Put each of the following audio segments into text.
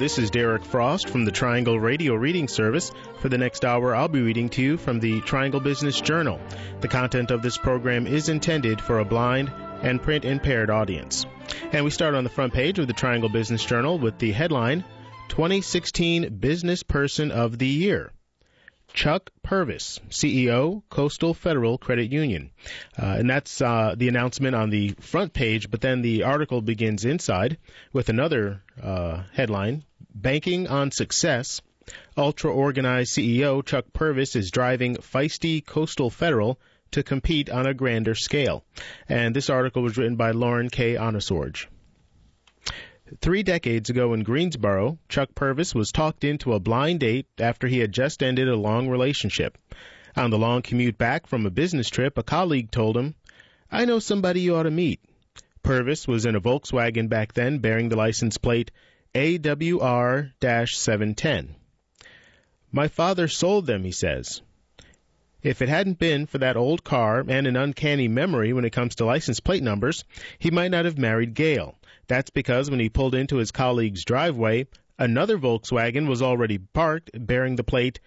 this is Derek Frost from the Triangle Radio Reading Service. For the next hour, I'll be reading to you from the Triangle Business Journal. The content of this program is intended for a blind and print-impaired audience. And we start on the front page of the Triangle Business Journal with the headline, 2016 Business Person of the Year. Chuck Purvis, CEO, Coastal Federal Credit Union. And that's the announcement on the front page, but then the article begins inside with another headline, Banking on Success. Ultra-organized CEO Chuck Purvis is driving feisty Coastal Federal to compete on a grander scale. And this article was written by Lauren K. Onosorge. 3 decades ago in Greensboro, Chuck Purvis was talked into a blind date after he had just ended a long relationship. On the long commute back from a business trip, a colleague told him, "I know somebody you ought to meet." Purvis was in a Volkswagen back then bearing the license plate AWR-710. "My father sold them," he says. If it hadn't been for that old car and an uncanny memory when it comes to license plate numbers, he might not have married Gail. That's because when he pulled into his colleague's driveway, another Volkswagen was already parked bearing the plate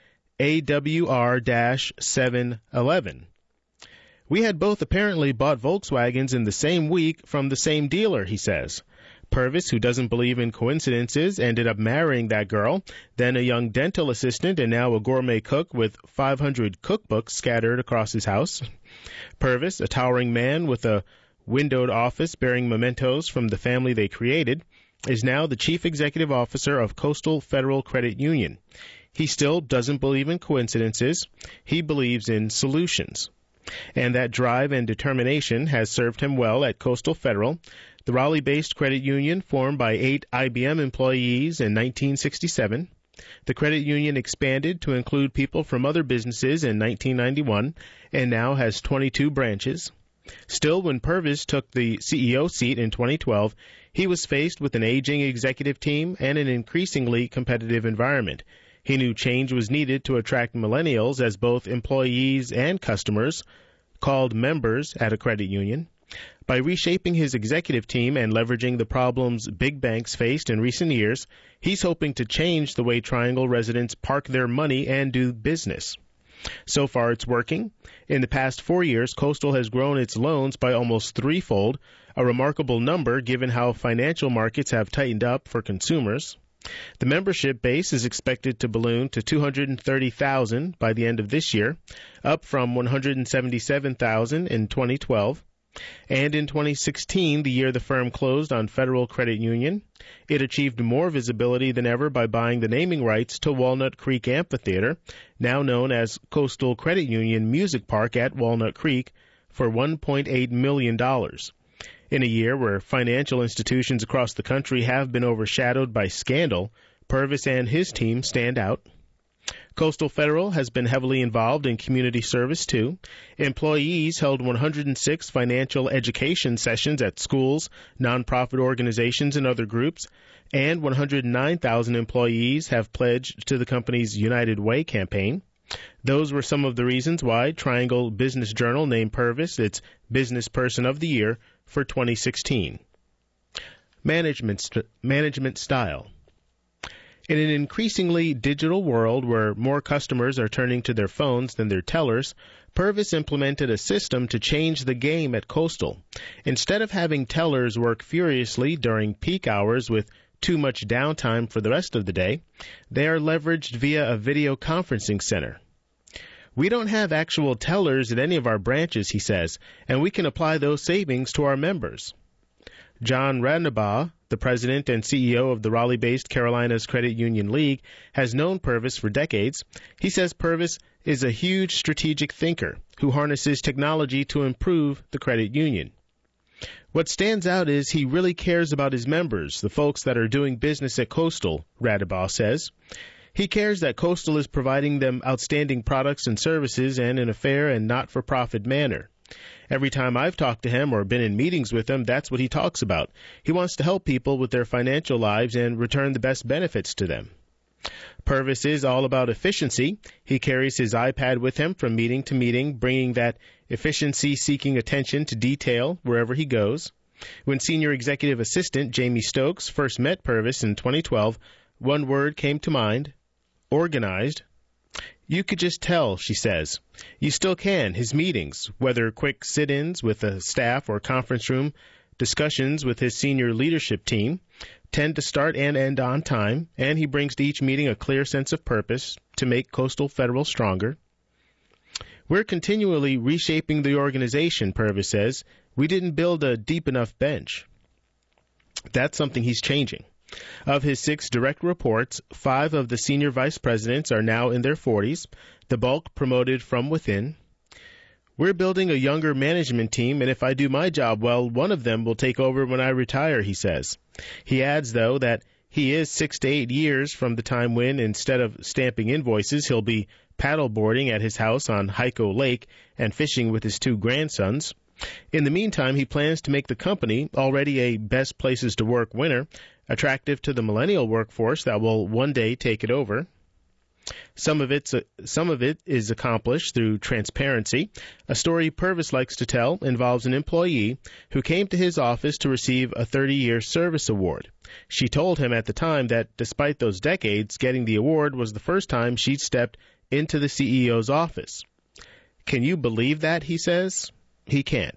AWR-711. "We had both apparently bought Volkswagens in the same week from the same dealer," he says. Purvis, who doesn't believe in coincidences, ended up marrying that girl, then a young dental assistant and now a gourmet cook with 500 cookbooks scattered across his house. Purvis, a towering man with a windowed office bearing mementos from the family they created, is now the chief executive officer of Coastal Federal Credit Union. He still doesn't believe in coincidences. He believes in solutions. And that drive and determination has served him well at Coastal Federal, the Raleigh-based credit union formed by 8 IBM employees in 1967. The credit union expanded to include people from other businesses in 1991 and now has 22 branches. Still, when Purvis took the CEO seat in 2012, he was faced with an aging executive team and an increasingly competitive environment. He knew change was needed to attract millennials as both employees and customers, called members at a credit union. By reshaping his executive team and leveraging the problems big banks faced in recent years, he's hoping to change the way Triangle residents park their money and do business. So far, it's working. In the past 4 years, Coastal has grown its loans by almost threefold, a remarkable number given how financial markets have tightened up for consumers. The membership base is expected to balloon to 230,000 by the end of this year, up from 177,000 in 2012. And in 2016, the year the firm closed on Federal Credit Union, it achieved more visibility than ever by buying the naming rights to Walnut Creek Amphitheater, now known as Coastal Credit Union Music Park at Walnut Creek, for $1.8 million. In a year where financial institutions across the country have been overshadowed by scandal, Purvis and his team stand out. Coastal Federal has been heavily involved in community service, too. Employees held 106 financial education sessions at schools, nonprofit organizations, and other groups, and 109,000 employees have pledged to the company's United Way campaign. Those were some of the reasons why Triangle Business Journal named Purvis its Business Person of the Year for 2016. Management style. In an increasingly digital world where more customers are turning to their phones than their tellers, Purvis implemented a system to change the game at Coastal. Instead of having tellers work furiously during peak hours with too much downtime for the rest of the day, they are leveraged via a video conferencing center. "We don't have actual tellers at any of our branches," he says, "and we can apply those savings to our members." John Radnabaugh, the president and CEO of the Raleigh-based Carolinas Credit Union League, has known Purvis for decades. He says Purvis is a huge strategic thinker who harnesses technology to improve the credit union. "What stands out is he really cares about his members, the folks that are doing business at Coastal," Radnabaugh says. He cares that Coastal is providing them outstanding products and services and in a fair and not-for-profit manner. Every time I've talked to him or been in meetings with him, that's what he talks about. He wants to help people with their financial lives and return the best benefits to them. Purvis is all about efficiency. He carries his iPad with him from meeting to meeting, bringing that efficiency-seeking attention to detail wherever he goes. When Senior Executive Assistant Jamie Stokes first met Purvis in 2012, One word came to mind: organized. You could just tell, she says. You still can. His meetings, whether quick sit-ins with the staff or conference room discussions with his senior leadership team, tend to start and end on time, and he brings to each meeting a clear sense of purpose to make Coastal Federal stronger. We're continually reshaping the organization, Purvis says. We didn't build a deep enough bench. That's something he's changing. Of his 6 direct reports, 5 of the senior vice presidents are now in their 40s, the bulk promoted from within. We're building a younger management team, and if I do my job well, one of them will take over when I retire, he says. He adds, though, that he is 6 to 8 years from the time when, instead of stamping invoices, he'll be paddleboarding at his house on Hyco Lake and fishing with his 2 grandsons. In the meantime, he plans to make the company, already a best places to work winner, attractive to the millennial workforce that will one day take it over. Some of it is accomplished through transparency. A story Purvis likes to tell involves an employee who came to his office to receive a 30-year service award. She told him at the time that despite those decades, getting the award was the first time she'd stepped into the CEO's office. Can you believe that, he says? He can't.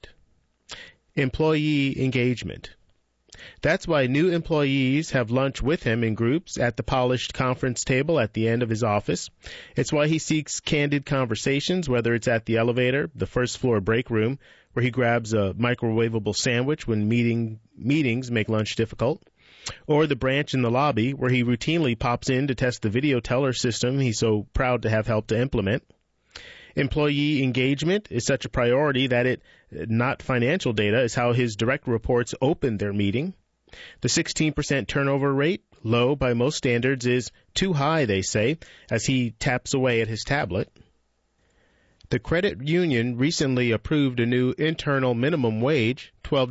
Employee engagement. That's why new employees have lunch with him in groups at the polished conference table at the end of his office. It's why he seeks candid conversations, whether it's at the elevator, the first floor break room, where he grabs a microwavable sandwich when meetings make lunch difficult, or the branch in the lobby, where he routinely pops in to test the video teller system he's so proud to have helped to implement. Employee engagement is such a priority that not financial data, is how his direct reports opened their meeting. The 16% turnover rate, low by most standards, is too high, they say, as he taps away at his tablet. The credit union recently approved a new internal minimum wage,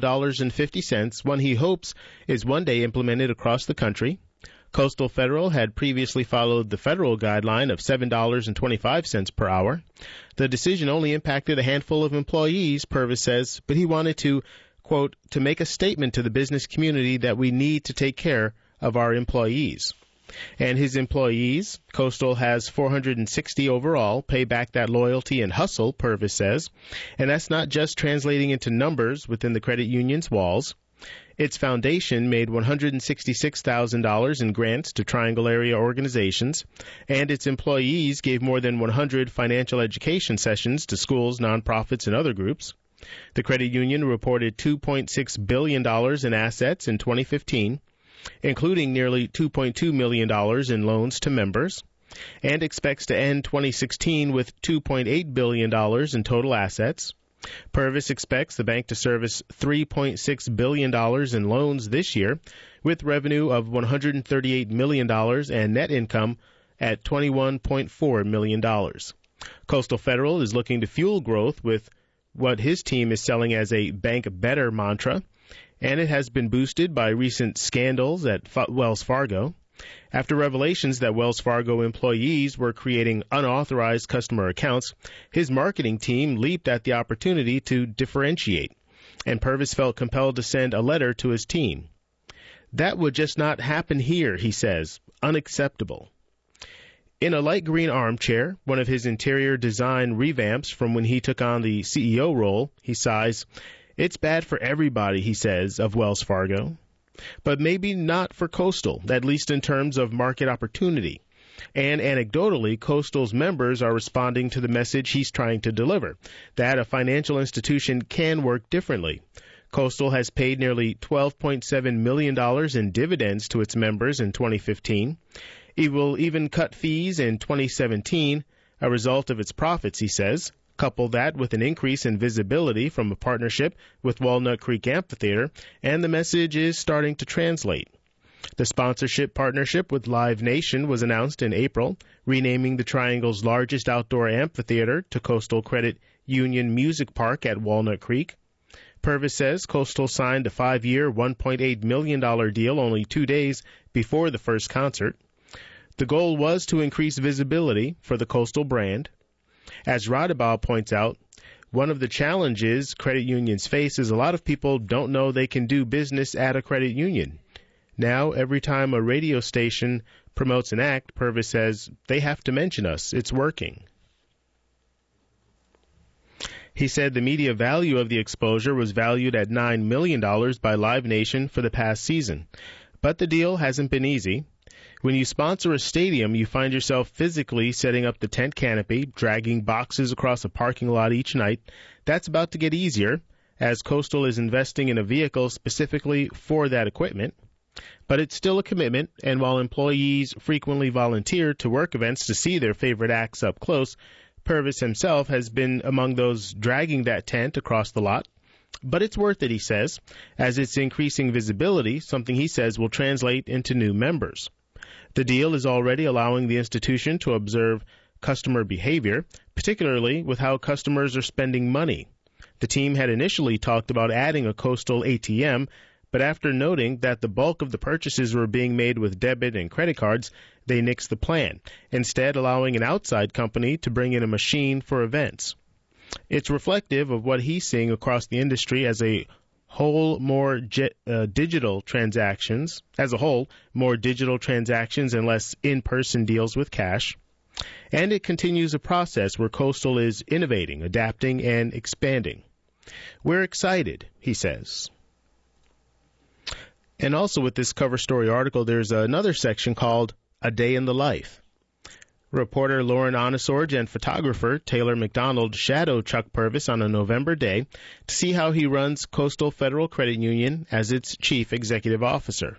$12.50, one he hopes is one day implemented across the country. Coastal Federal had previously followed the federal guideline of $7.25 per hour. The decision only impacted a handful of employees, Purvis says, but he wanted to, quote, to make a statement to the business community that we need to take care of our employees. And his employees, Coastal has 460 overall, pay back that loyalty and hustle, Purvis says. And that's not just translating into numbers within the credit union's walls. Its foundation made $166,000 in grants to Triangle area organizations, and its employees gave more than 100 financial education sessions to schools, nonprofits, and other groups. The credit union reported $2.6 billion in assets in 2015, including nearly $2.2 million in loans to members, and expects to end 2016 with $2.8 billion in total assets. Purvis expects the bank to service $3.6 billion in loans this year, with revenue of $138 million and net income at $21.4 million. Coastal Federal is looking to fuel growth with what his team is selling as a Bank Better mantra, and it has been boosted by recent scandals at Wells Fargo. After revelations that Wells Fargo employees were creating unauthorized customer accounts, his marketing team leaped at the opportunity to differentiate, and Purvis felt compelled to send a letter to his team. That would just not happen here, he says. Unacceptable. In a light green armchair, one of his interior design revamps from when he took on the CEO role, he sighs. It's bad for everybody, he says, of Wells Fargo. But maybe not for Coastal, at least in terms of market opportunity. And anecdotally, Coastal's members are responding to the message he's trying to deliver, that a financial institution can work differently. Coastal has paid nearly $12.7 million in dividends to its members in 2015. It will even cut fees in 2017, a result of its profits, he says. Couple that with an increase in visibility from a partnership with Walnut Creek Amphitheater, and the message is starting to translate. The sponsorship partnership with Live Nation was announced in April, renaming the Triangle's largest outdoor amphitheater to Coastal Credit Union Music Park at Walnut Creek. Purvis says Coastal signed a 5-year, $1.8 million deal only 2 days before the first concert. The goal was to increase visibility for the Coastal brand. As Radebau points out, one of the challenges credit unions face is a lot of people don't know they can do business at a credit union. Now, every time a radio station promotes an act, Purvis says, they have to mention us. It's working. He said the media value of the exposure was valued at $9 million by Live Nation for the past season. But the deal hasn't been easy. When you sponsor a stadium, you find yourself physically setting up the tent canopy, dragging boxes across a parking lot each night. That's about to get easier, as Coastal is investing in a vehicle specifically for that equipment. But it's still a commitment, and while employees frequently volunteer to work events to see their favorite acts up close, Purvis himself has been among those dragging that tent across the lot. But it's worth it, he says, as it's increasing visibility, something he says will translate into new members. The deal is already allowing the institution to observe customer behavior, particularly with how customers are spending money. The team had initially talked about adding a Coastal ATM, but after noting that the bulk of the purchases were being made with debit and credit cards, they nixed the plan, instead allowing an outside company to bring in a machine for events. It's reflective of what he's seeing across the industry as a whole, more digital transactions and less in-person deals with cash. And it continues a process where Coastal is innovating, adapting, and expanding. We're excited, he says. And also with this cover story article, there's another section called A Day in the Life. Reporter Lauren Onesorge and photographer Taylor McDonald shadowed Chuck Purvis on a November day to see how he runs Coastal Federal Credit Union as its chief executive officer.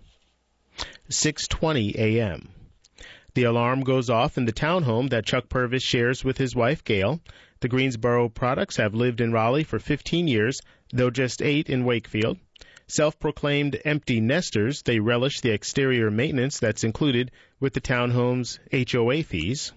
6:20 a.m. The alarm goes off in the townhome that Chuck Purvis shares with his wife Gail. The Greensboro products have lived in Raleigh for 15 years, though just 8 in Wakefield. Self-proclaimed empty nesters, they relish the exterior maintenance that's included with the townhome's HOA fees.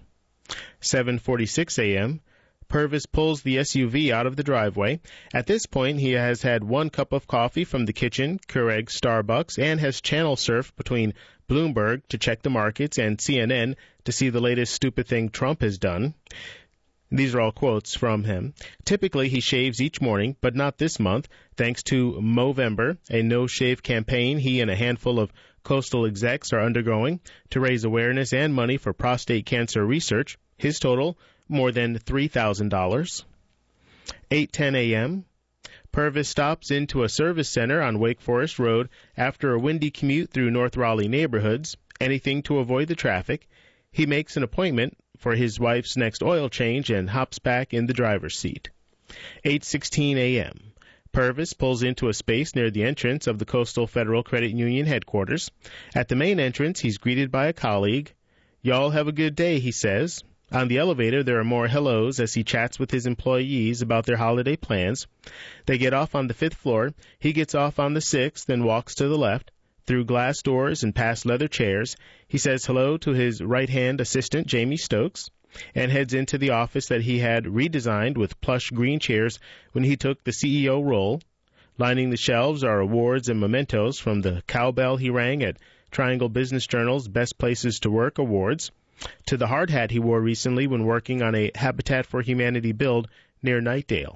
7:46 a.m. Purvis pulls the SUV out of the driveway. At this point, he has had 1 cup of coffee from the kitchen, Keurig, Starbucks, and has channel surfed between Bloomberg to check the markets and CNN to see the latest stupid thing Trump has done. These are all quotes from him. Typically, he shaves each morning, but not this month, thanks to Movember, a no-shave campaign he and a handful of Coastal execs are undergoing to raise awareness and money for prostate cancer research. His total, more than $3,000. 8:10 a.m. Purvis stops into a service center on Wake Forest Road after a windy commute through North Raleigh neighborhoods, anything to avoid the traffic. He makes an appointment for his wife's next oil change and hops back in the driver's seat. 8:16 a.m. Purvis pulls into a space near the entrance of the Coastal Federal Credit Union headquarters. At the main entrance, he's greeted by a colleague. "Y'all have a good day," he says. On the elevator, there are more hellos as he chats with his employees about their holiday plans. They get off on the 5th floor. He gets off on the 6th and walks to the left. Through glass doors and past leather chairs, he says hello to his right-hand assistant, Jamie Stokes, and heads into the office that he had redesigned with plush green chairs when he took the CEO role. Lining the shelves are awards and mementos from the cowbell he rang at Triangle Business Journal's Best Places to Work Awards, to the hard hat he wore recently when working on a Habitat for Humanity build near Nightdale.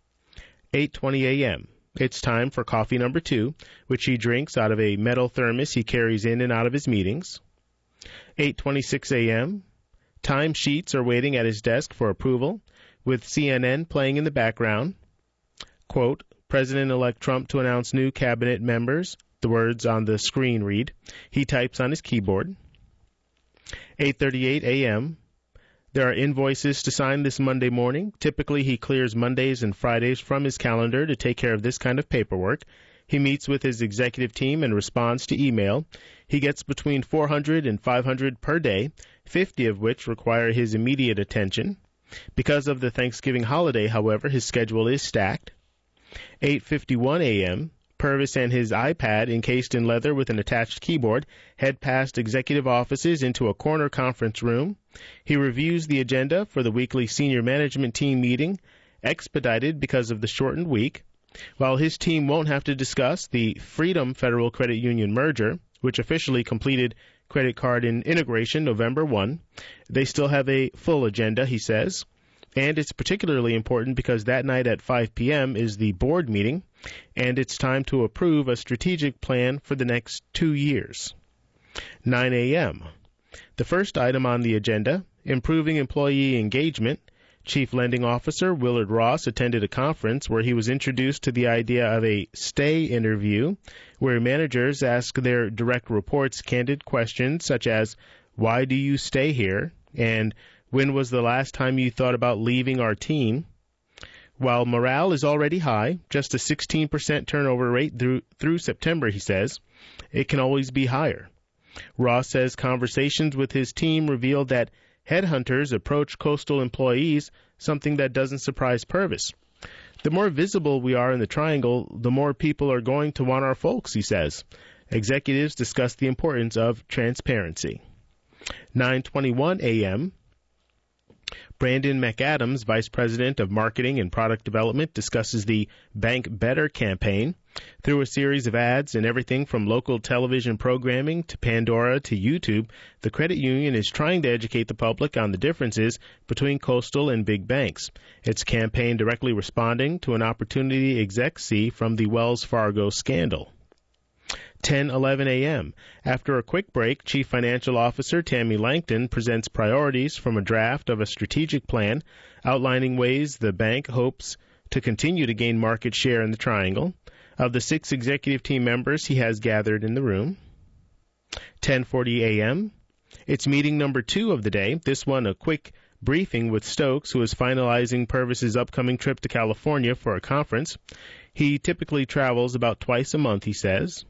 8:20 a.m. It's time for coffee number 2, which he drinks out of a metal thermos he carries in and out of his meetings. 8:26 a.m. Time sheets are waiting at his desk for approval, with CNN playing in the background. Quote, President-elect Trump to announce new cabinet members. The words on the screen read. He types on his keyboard. 8:38 a.m. There are invoices to sign this Monday morning. Typically, he clears Mondays and Fridays from his calendar to take care of this kind of paperwork. He meets with his executive team and responds to email. He gets between 400 and 500 per day, 50 of which require his immediate attention. Because of the Thanksgiving holiday, however, his schedule is stacked. 8:51 a.m. Purvis and his iPad, encased in leather with an attached keyboard, head past executive offices into a corner conference room. He reviews the agenda for the weekly senior management team meeting, expedited because of the shortened week. While his team won't have to discuss the Freedom Federal Credit Union merger, which officially completed credit card integration November 1, they still have a full agenda, he says. And it's particularly important because that night at 5 p.m. is the board meeting, and it's time to approve a strategic plan for the next 2 years. 9 a.m. The first item on the agenda, improving employee engagement. Chief Lending Officer Willard Ross attended a conference where he was introduced to the idea of a stay interview, where managers ask their direct reports candid questions such as, "Why do you stay here?" and "When was the last time you thought about leaving our team?" While morale is already high, just a 16% turnover rate through September, he says, it can always be higher. Ross says conversations with his team revealed that headhunters approach Coastal employees, something that doesn't surprise Purvis. The more visible we are in the Triangle, the more people are going to want our folks, he says. Executives discuss the importance of transparency. 9:21 a.m. Brandon McAdams, Vice President of Marketing and Product Development, discusses the Bank Better campaign. Through a series of ads and everything from local television programming to Pandora to YouTube, the credit union is trying to educate the public on the differences between Coastal and big banks. Its campaign directly responding to an opportunity execs see from the Wells Fargo scandal. 10:11 a.m. After a quick break, Chief Financial Officer Tammy Langton presents priorities from a draft of a strategic plan outlining ways the bank hopes to continue to gain market share in the Triangle. Of the 6 executive team members he has gathered in the room. 10:40 a.m. It's meeting number 2 of the day, this one a quick briefing with Stokes, who is finalizing Purvis's upcoming trip to California for a conference. He typically travels about twice a month, he says.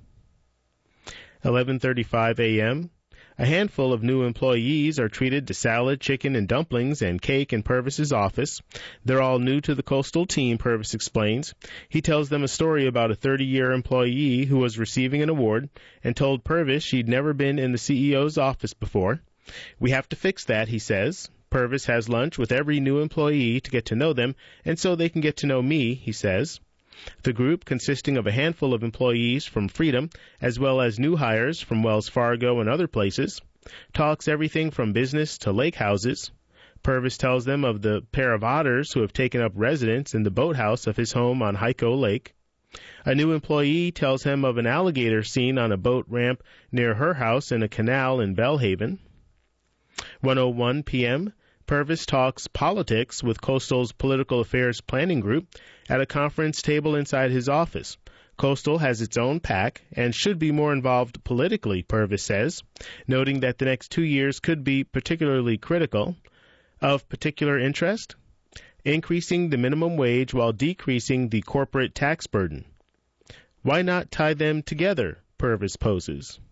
11:35 a.m. A handful of new employees are treated to salad, chicken, and dumplings and cake in Purvis's office. They're all new to the Coastal team, Purvis explains. He tells them a story about a 30-year employee who was receiving an award and told Purvis she'd never been in the CEO's office before. "We have to fix that," he says. Purvis has lunch with every new employee to get to know them, and so they can get to know me, he says. The group, consisting of a handful of employees from Freedom, as well as new hires from Wells Fargo and other places, talks everything from business to lake houses. Purvis tells them of the pair of otters who have taken up residence in the boathouse of his home on Hyco Lake. A new employee tells him of an alligator seen on a boat ramp near her house in a canal in Bellhaven. 1:01 p.m., Purvis talks politics with Coastal's Political Affairs Planning Group at a conference table inside his office. Coastal has its own PAC and should be more involved politically, Purvis says, noting that the next 2 years could be particularly critical. Of particular interest? Increasing the minimum wage while decreasing the corporate tax burden. Why not tie them together, Purvis poses.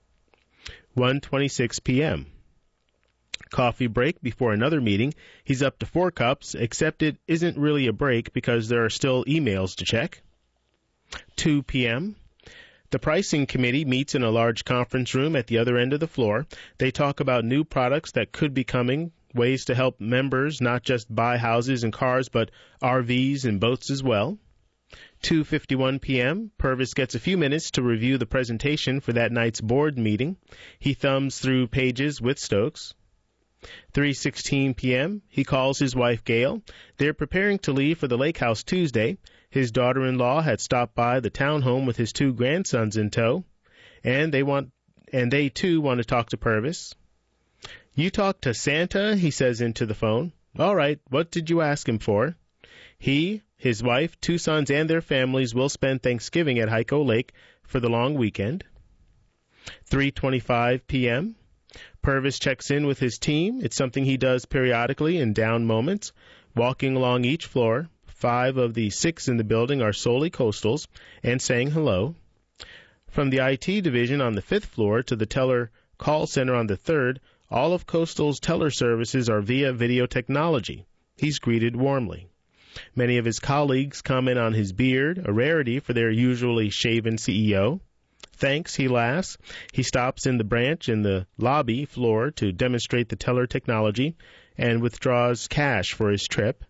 1:26 p.m. Coffee break before another meeting. He's up to 4 cups, except it isn't really a break because there are still emails to check. 2 p.m. The pricing committee meets in a large conference room at the other end of the floor. They talk about new products that could be coming, ways to help members not just buy houses and cars, but RVs and boats as well. 2:51 p.m., Purvis gets a few minutes to review the presentation for that night's board meeting. He thumbs through pages with Stokes. 3:16 p.m., he calls his wife Gail. They're preparing to leave for the lake house Tuesday. His daughter-in-law had stopped by the townhome with his 2 grandsons in tow, and they too want to talk to Purvis. "You talked to Santa?" he says into the phone. "All right, what did you ask him for?" He, his wife, 2 sons, and their families will spend Thanksgiving at Hyco Lake for the long weekend. 3:25 p.m., Purvis checks in with his team. It's something he does periodically in down moments, walking along each floor. 5 of the 6 in the building are solely Coastals, and saying hello. From the IT division on the 5th floor to the teller call center on the 3rd, all of Coastal's teller services are via video technology. He's greeted warmly. Many of his colleagues comment on his beard, a rarity for their usually shaven CEO. "Thanks," he laughs. He stops in the branch in the lobby floor to demonstrate the teller technology and withdraws cash for his trip.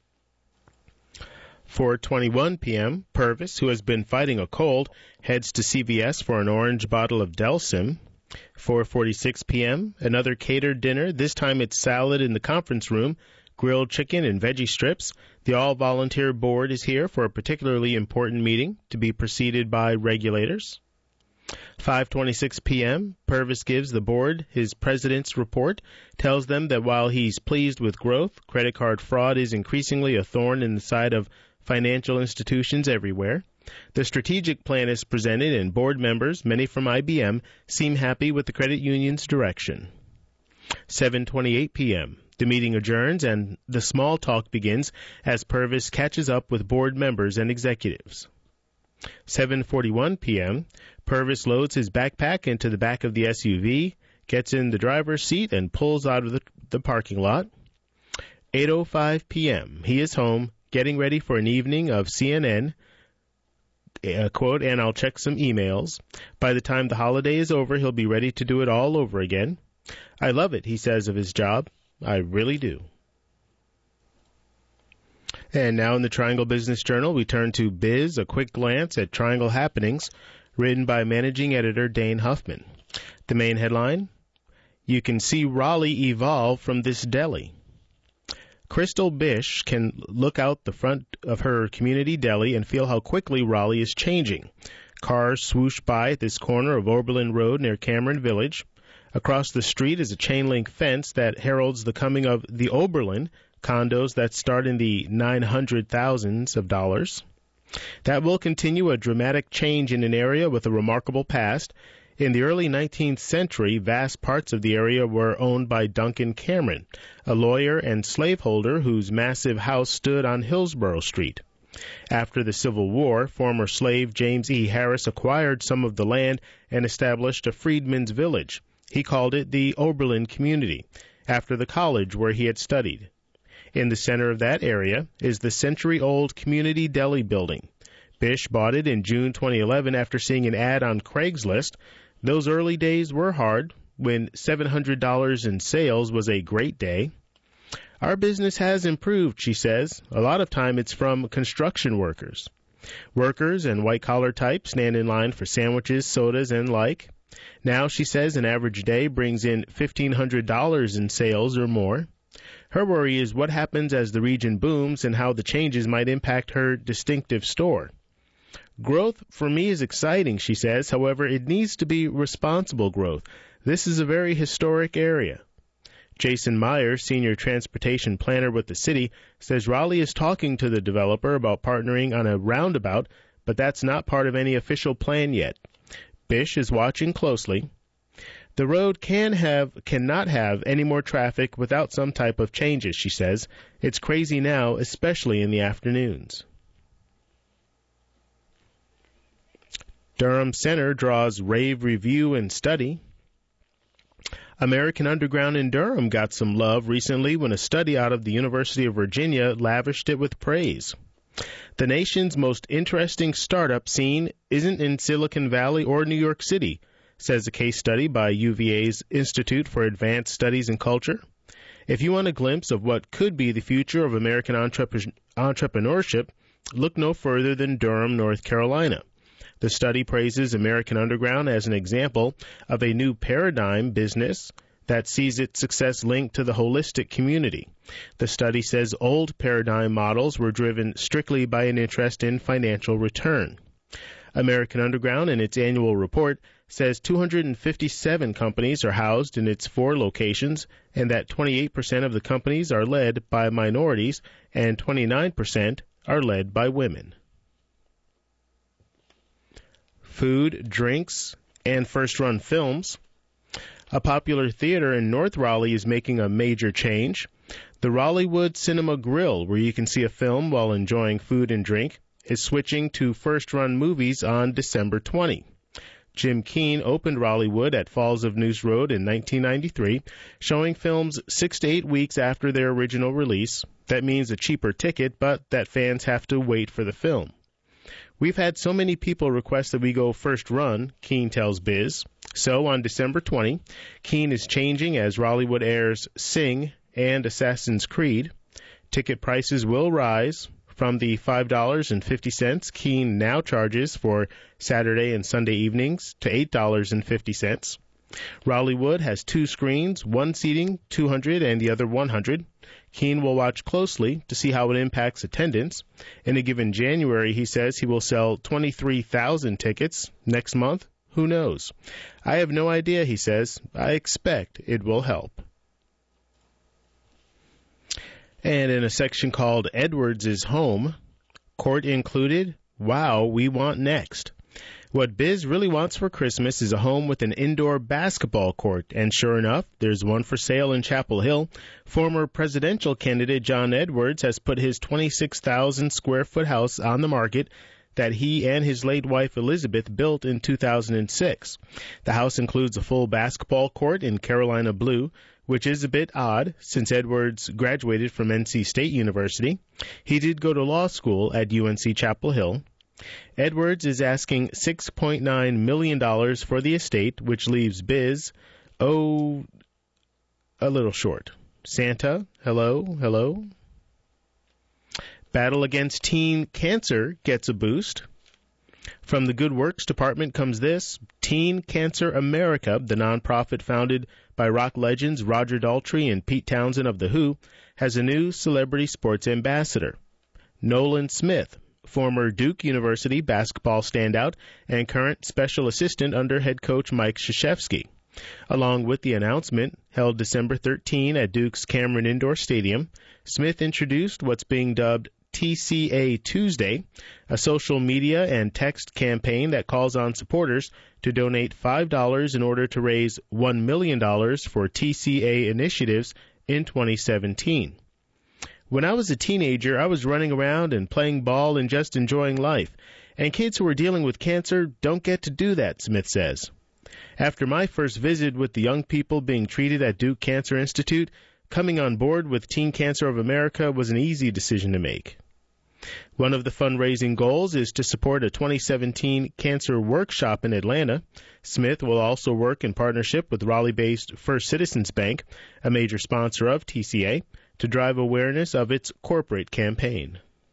4:21 p.m., Purvis, who has been fighting a cold, heads to CVS for an orange bottle of Delsim. 4:46 p.m., another catered dinner. This time it's salad in the conference room, grilled chicken and veggie strips. The all-volunteer board is here for a particularly important meeting to be preceded by regulators. 5:26 p.m., Purvis gives the board his president's report, tells them that while he's pleased with growth, credit card fraud is increasingly a thorn in the side of financial institutions everywhere. The strategic plan is presented, and board members, many from IBM, seem happy with the credit union's direction. 7:28 p.m., the meeting adjourns and the small talk begins as Purvis catches up with board members and executives. 7:41 p.m., Purvis loads his backpack into the back of the SUV, gets in the driver's seat, and pulls out of the parking lot. 8:05 p.m., he is home, getting ready for an evening of CNN, quote, and I'll check some emails. By the time the holiday is over, he'll be ready to do it all over again. I love it, he says of his job. I really do. And now in the Triangle Business Journal, we turn to Biz, a quick glance at Triangle happenings, written by managing editor Dane Huffman. The main headline, you can see Raleigh evolve from this deli. Crystal Bish can look out the front of her community deli and feel how quickly Raleigh is changing. Cars swoosh by at this corner of Oberlin Road near Cameron Village. Across the street is a chain-link fence that heralds the coming of the Oberlin, condos that start in the $900,000s of dollars. That will continue a dramatic change in an area with a remarkable past. In the early 19th century, vast parts of the area were owned by Duncan Cameron, a lawyer and slaveholder whose massive house stood on Hillsborough Street. After the Civil War, former slave James E. Harris acquired some of the land and established a freedmen's village. He called it the Oberlin Community, after the college where he had studied. In the center of that area is the century-old Community Deli building. Bish bought it in June 2011 after seeing an ad on Craigslist. Those early days were hard, when $700 in sales was a great day. Our business has improved, she says. A lot of time it's from construction workers. Workers and white-collar types stand in line for sandwiches, sodas, and like. Now, she says, an average day brings in $1,500 in sales or more. Her worry is what happens as the region booms and how the changes might impact her distinctive store. Growth for me is exciting, she says. However, it needs to be responsible growth. This is a very historic area. Jason Myers, senior transportation planner with the city, says Raleigh is talking to the developer about partnering on a roundabout, but that's not part of any official plan yet. Bish is watching closely. The road cannot have any more traffic without some type of changes, she says. It's crazy now, especially in the afternoons. Durham Center draws rave review and study. American Underground in Durham got some love recently when a study out of the University of Virginia lavished it with praise. The nation's most interesting startup scene isn't in Silicon Valley or New York City, says a case study by UVA's Institute for Advanced Studies and Culture. If you want a glimpse of what could be the future of American entrepreneurship, look no further than Durham, North Carolina. The study praises American Underground as an example of a new paradigm business that sees its success linked to the holistic community. The study says old paradigm models were driven strictly by an interest in financial return. American Underground, in its annual report, says 257 companies are housed in its 4 locations and that 28% of the companies are led by minorities and 29% are led by women. Food, drinks, and first-run films. A popular theater in North Raleigh is making a major change. The Raleighwood Cinema Grill, where you can see a film while enjoying food and drink, is switching to first-run movies on December 20. Jim Keane opened Raleighwood at Falls of Neuse Road in 1993, showing films 6 to 8 weeks after their original release. That means a cheaper ticket, but that fans have to wait for the film. We've had so many people request that we go first run, Keane tells Biz. So on December 20, Keane is changing as Raleighwood airs Sing and Assassin's Creed. Ticket prices will rise. From the $5.50 Keane now charges for Saturday and Sunday evenings to $8.50. Raleighwood has 2 screens, one seating 200 and the other 100. Keane will watch closely to see how it impacts attendance. In a given January, he says he will sell 23,000 tickets. Next month, Who knows? I have no idea, he says. I expect it will help. And in a section called Edwards' Home, court included, wow, we want next. What Biz really wants for Christmas is a home with an indoor basketball court, and sure enough, there's one for sale in Chapel Hill. Former presidential candidate John Edwards has put his 26,000-square-foot house on the market that he and his late wife Elizabeth built in 2006. The house includes a full basketball court in Carolina blue, which is a bit odd since Edwards graduated from NC State University. He did go to law school at UNC Chapel Hill. Edwards is asking $6.9 million for the estate, which leaves Biz, a little short. Santa, hello. Battle against teen cancer gets a boost. From the Good Works Department comes this. Teen Cancer America, the nonprofit founded by rock legends Roger Daltrey and Pete Townsend of The Who, has a new celebrity sports ambassador. Nolan Smith, former Duke University basketball standout and current special assistant under head coach Mike Krzyzewski. Along with the announcement, held December 13 at Duke's Cameron Indoor Stadium, Smith introduced what's being dubbed TCA Tuesday, a social media and text campaign that calls on supporters to donate $5 in order to raise $1 million for TCA initiatives in 2017. When I was a teenager, I was running around and playing ball and just enjoying life. And kids who are dealing with cancer don't get to do that, Smith says. After my first visit with the young people being treated at Duke Cancer Institute, coming on board with Teen Cancer of America was an easy decision to make. One of the fundraising goals is to support a 2017 cancer workshop in Atlanta. Smith will also work in partnership with Raleigh-based First Citizens Bank, a major sponsor of TCA, to drive awareness of its corporate campaign.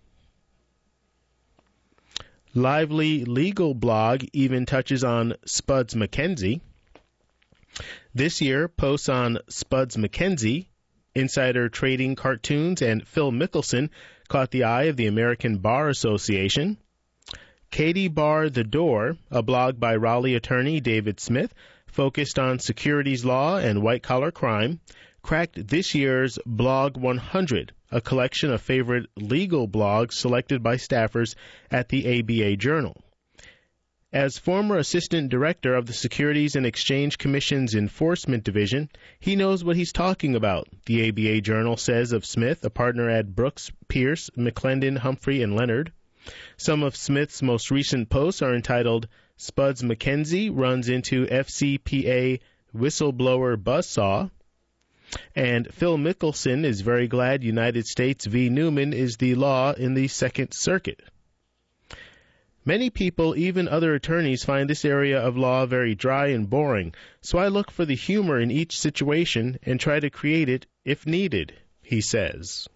Lively legal blog even touches on Spuds MacKenzie. This year, posts on Spuds MacKenzie, insider trading cartoons, and Phil Mickelson caught the eye of the American Bar Association. Katie Bar The Door, a blog by Raleigh attorney David Smith, focused on securities law and white-collar crime, cracked this year's Blog 100, a collection of favorite legal blogs selected by staffers at the ABA Journal. As former assistant director of the Securities and Exchange Commission's Enforcement Division, he knows what he's talking about, the ABA Journal says of Smith, a partner at Brooks, Pierce, McClendon, Humphrey, and Leonard. Some of Smith's most recent posts are entitled Spuds MacKenzie Runs into FCPA Whistleblower Buzzsaw, and Phil Mickelson is very glad United States v. Newman is the law in the Second Circuit. Many people, even other attorneys, find this area of law very dry and boring, so I look for the humor in each situation and try to create it if needed, he says.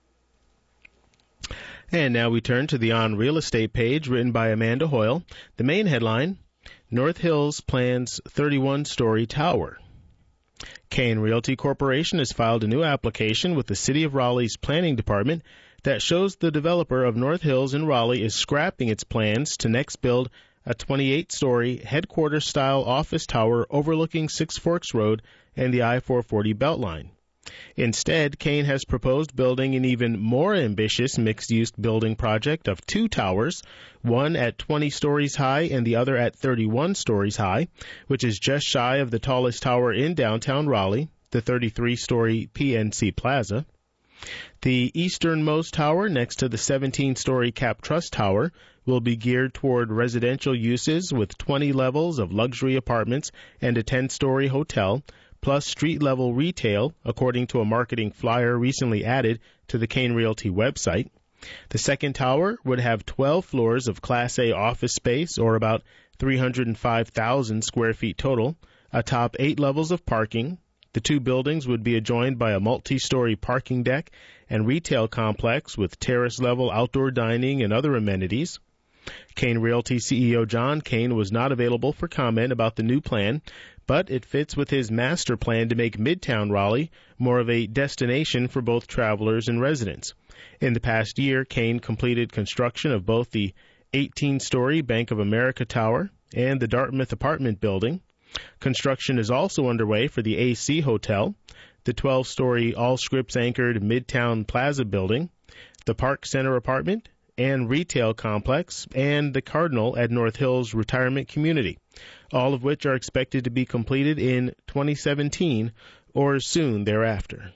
And now we turn to the On Real Estate page written by Amanda Hoyle. The main headline, North Hills plans 31-story tower. Kane Realty Corporation has filed a new application with the City of Raleigh's Planning Department that shows the developer of North Hills in Raleigh is scrapping its plans to next build a 28-story headquarters-style office tower overlooking Six Forks Road and the I-440 Beltline. Instead, Kane has proposed building an even more ambitious mixed-use building project of two towers, one at 20 stories high and the other at 31 stories high, which is just shy of the tallest tower in downtown Raleigh, the 33-story PNC Plaza. The easternmost tower, next to the 17-story Cap Trust Tower, will be geared toward residential uses with 20 levels of luxury apartments and a 10-story hotel, plus street-level retail, according to a marketing flyer recently added to the Kane Realty website. The second tower would have 12 floors of Class A office space, or about 305,000 square feet total, atop 8 levels of parking. The two buildings would be adjoined by a multi-story parking deck and retail complex with terrace-level outdoor dining and other amenities. Kane Realty CEO John Kane was not available for comment about the new plan, but it fits with his master plan to make Midtown Raleigh more of a destination for both travelers and residents. In the past year, Kane completed construction of both the 18-story Bank of America Tower and the Dartmouth apartment building. Construction is also underway for the AC Hotel, the 12-story Allscripts-anchored Midtown Plaza building, the Park Center apartment and retail complex, and the Cardinal at North Hills Retirement Community, all of which are expected to be completed in 2017 or soon thereafter.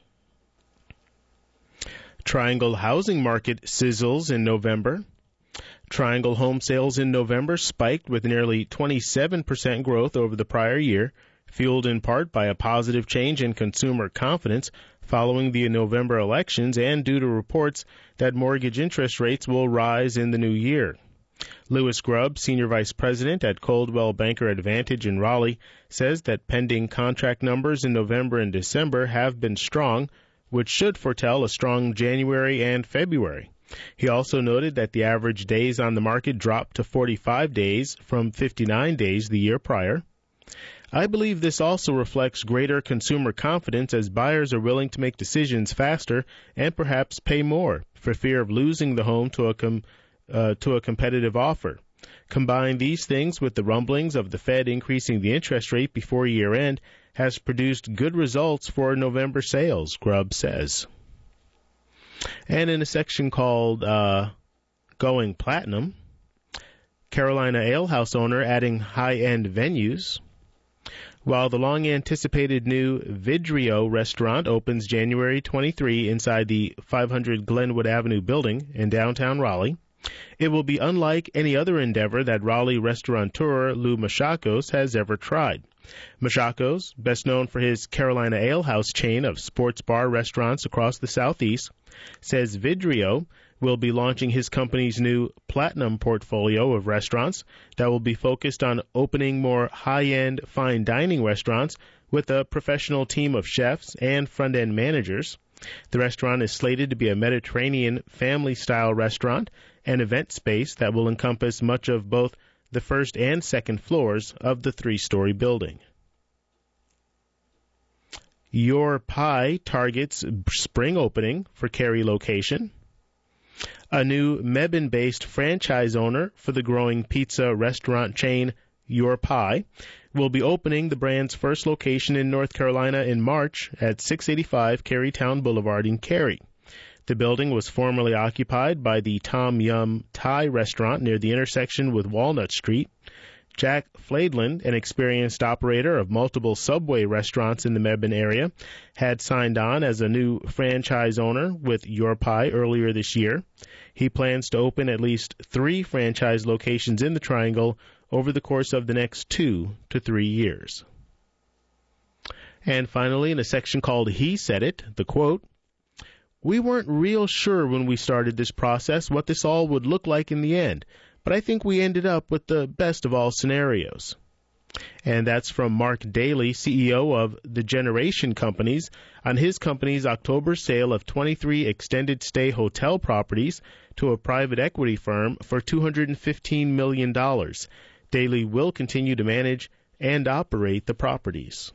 Triangle housing market sizzles in November. Triangle home sales in November spiked with nearly 27% growth over the prior year, fueled in part by a positive change in consumer confidence following the November elections and due to reports that mortgage interest rates will rise in the new year. Lewis Grubb, Senior Vice President at Coldwell Banker Advantage in Raleigh, says that pending contract numbers in November and December have been strong, which should foretell a strong January and February. He also noted that the average days on the market dropped to 45 days from 59 days the year prior. I believe this also reflects greater consumer confidence as buyers are willing to make decisions faster and perhaps pay more for fear of losing the home to a competitive offer. Combine these things with the rumblings of the Fed increasing the interest rate before year end has produced good results for November sales, Grubb says. And in a section called Going Platinum, Carolina Ale House owner adding high-end venues. While the long-anticipated new Vidrio restaurant opens January 23 inside the 500 Glenwood Avenue building in downtown Raleigh, it will be unlike any other endeavor that Raleigh restaurateur Lou Machakos has ever tried. Machakos, best known for his Carolina Ale House chain of sports bar restaurants across the Southeast, says Vidrio will be launching his company's new Platinum portfolio of restaurants that will be focused on opening more high-end fine dining restaurants with a professional team of chefs and front-end managers. The restaurant is slated to be a Mediterranean family-style restaurant and event space that will encompass much of both the first and second floors of the three-story building. Your Pie targets spring opening for Cary location. A new Mebane-based franchise owner for the growing pizza restaurant chain Your Pie will be opening the brand's first location in North Carolina in March at 685 Carytown Boulevard in Cary. The building was formerly occupied by the Tom Yum Thai restaurant near the intersection with Walnut Street. Jack Flaidland, an experienced operator of multiple Subway restaurants in the Mebane area, had signed on as a new franchise owner with Your Pie earlier this year. He plans to open at least 3 franchise locations in the Triangle over the course of the next 2 to 3 years. And finally, in a section called He Said It, the quote, "We weren't real sure when we started this process what this all would look like in the end, but I think we ended up with the best of all scenarios." And that's from Mark Daly, CEO of The Generation Companies, on his company's October sale of 23 extended stay hotel properties to a private equity firm for $215 million. Daly will continue to manage and operate the properties.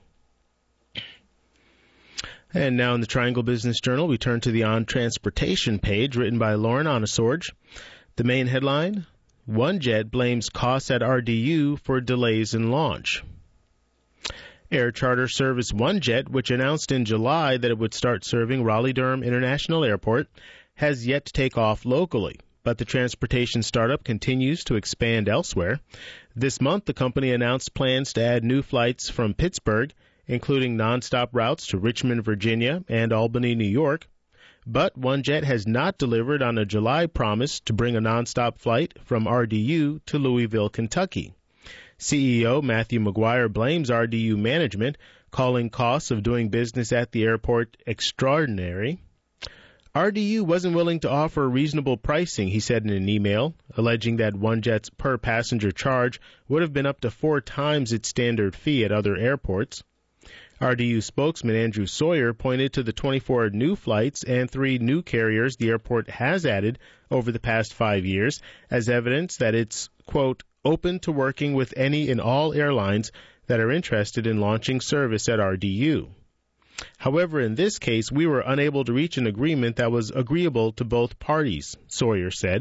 And now in the Triangle Business Journal, we turn to the On Transportation page, written by Lauren Onesorge. The main headline, OneJet blames costs at RDU for delays in launch. Air charter service OneJet, which announced in July that it would start serving Raleigh-Durham International Airport, has yet to take off locally, but the transportation startup continues to expand elsewhere. This month, the company announced plans to add new flights from Pittsburgh, including nonstop routes to Richmond, Virginia, and Albany, New York. But OneJet has not delivered on a July promise to bring a nonstop flight from RDU to Louisville, Kentucky. CEO Matthew McGuire blames RDU management, calling costs of doing business at the airport extraordinary. RDU wasn't willing to offer reasonable pricing, he said in an email, alleging that OneJet's per-passenger charge would have been up to 4 times its standard fee at other airports. RDU spokesman Andrew Sawyer pointed to the 24 new flights and 3 new carriers the airport has added over the past 5 years as evidence that it's, quote, open to working with any and all airlines that are interested in launching service at RDU. However, in this case, we were unable to reach an agreement that was agreeable to both parties, Sawyer said.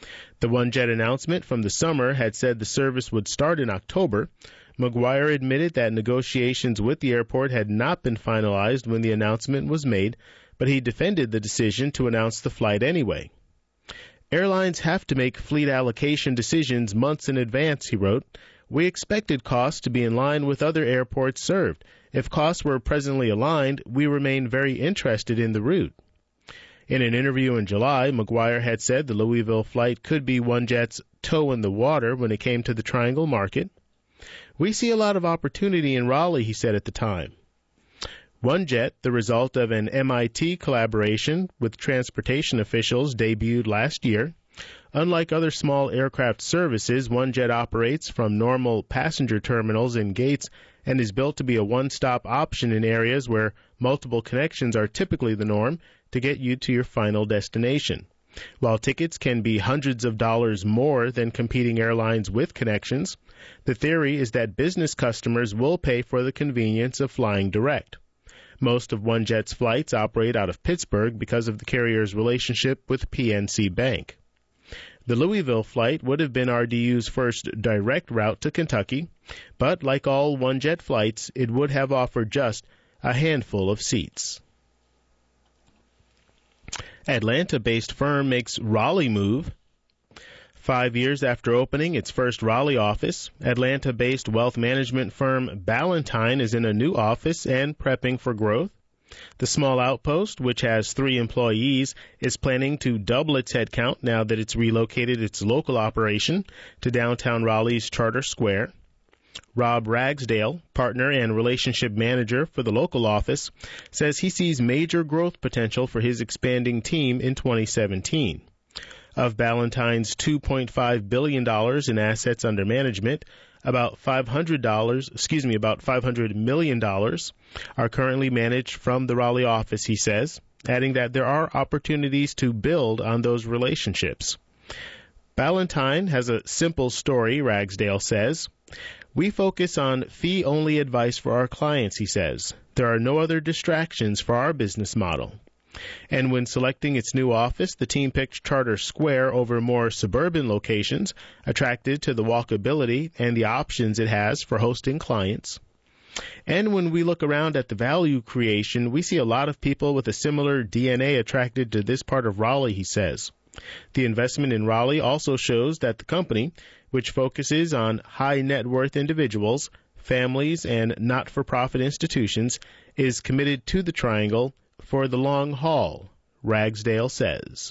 The OneJet announcement from the summer had said the service would start in October. McGuire admitted that negotiations with the airport had not been finalized when the announcement was made, but he defended the decision to announce the flight anyway. Airlines have to make fleet allocation decisions months in advance, he wrote. We expected costs to be in line with other airports served. If costs were presently aligned, we remain very interested in the route. In an interview in July, McGuire had said the Louisville flight could be OneJet's toe in the water when it came to the Triangle market. We see a lot of opportunity in Raleigh, he said at the time. OneJet, the result of an MIT collaboration with transportation officials, debuted last year. Unlike other small aircraft services, OneJet operates from normal passenger terminals and gates and is built to be a one-stop option in areas where multiple connections are typically the norm to get you to your final destination. While tickets can be hundreds of dollars more than competing airlines with connections, the theory is that business customers will pay for the convenience of flying direct. Most of OneJet's flights operate out of Pittsburgh because of the carrier's relationship with PNC Bank. The Louisville flight would have been RDU's first direct route to Kentucky, but like all OneJet flights, it would have offered just a handful of seats. Atlanta-based firm makes Raleigh move. 5 years after opening its first Raleigh office, Atlanta-based wealth management firm Ballantine is in a new office and prepping for growth. The small outpost, which has 3 employees, is planning to double its headcount now that it's relocated its local operation to downtown Raleigh's Charter Square. Rob Ragsdale, partner and relationship manager for the local office, says he sees major growth potential for his expanding team in 2017. Of Ballantine's $2.5 billion in assets under management, about $500 million are currently managed from the Raleigh office, he says, adding that there are opportunities to build on those relationships. Ballantine has a simple story, Ragsdale says. We focus on fee-only advice for our clients, he says. There are no other distractions for our business model. And when selecting its new office, the team picked Charter Square over more suburban locations, attracted to the walkability and the options it has for hosting clients. And when we look around at the value creation, we see a lot of people with a similar DNA attracted to this part of Raleigh, he says. The investment in Raleigh also shows that the company, which focuses on high net worth individuals, families, and not-for-profit institutions, is committed to the Triangle for the long haul, Ragsdale says.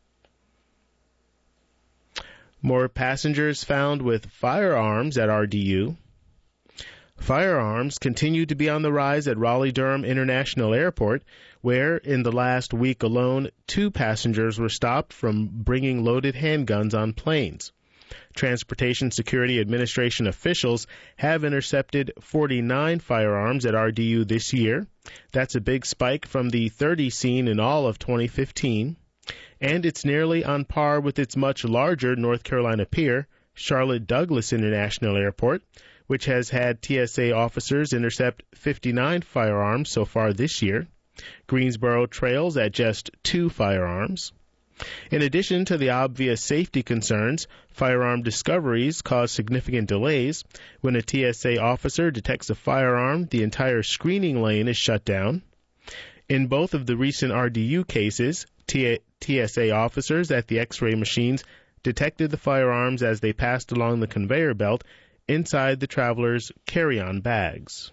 More passengers found with firearms at RDU. Firearms continue to be on the rise at Raleigh-Durham International Airport, where in the last week alone, 2 passengers were stopped from bringing loaded handguns on planes. Transportation Security Administration officials have intercepted 49 firearms at RDU this year. That's a big spike from the 30 seen in all of 2015. And it's nearly on par with its much larger North Carolina peer, Charlotte Douglas International Airport, which has had TSA officers intercept 59 firearms so far this year. Greensboro trails at just 2 firearms. In addition to the obvious safety concerns, firearm discoveries cause significant delays. When a TSA officer detects a firearm, the entire screening lane is shut down. In both of the recent RDU cases, TSA officers at the X-ray machines detected the firearms as they passed along the conveyor belt inside the travelers' carry-on bags.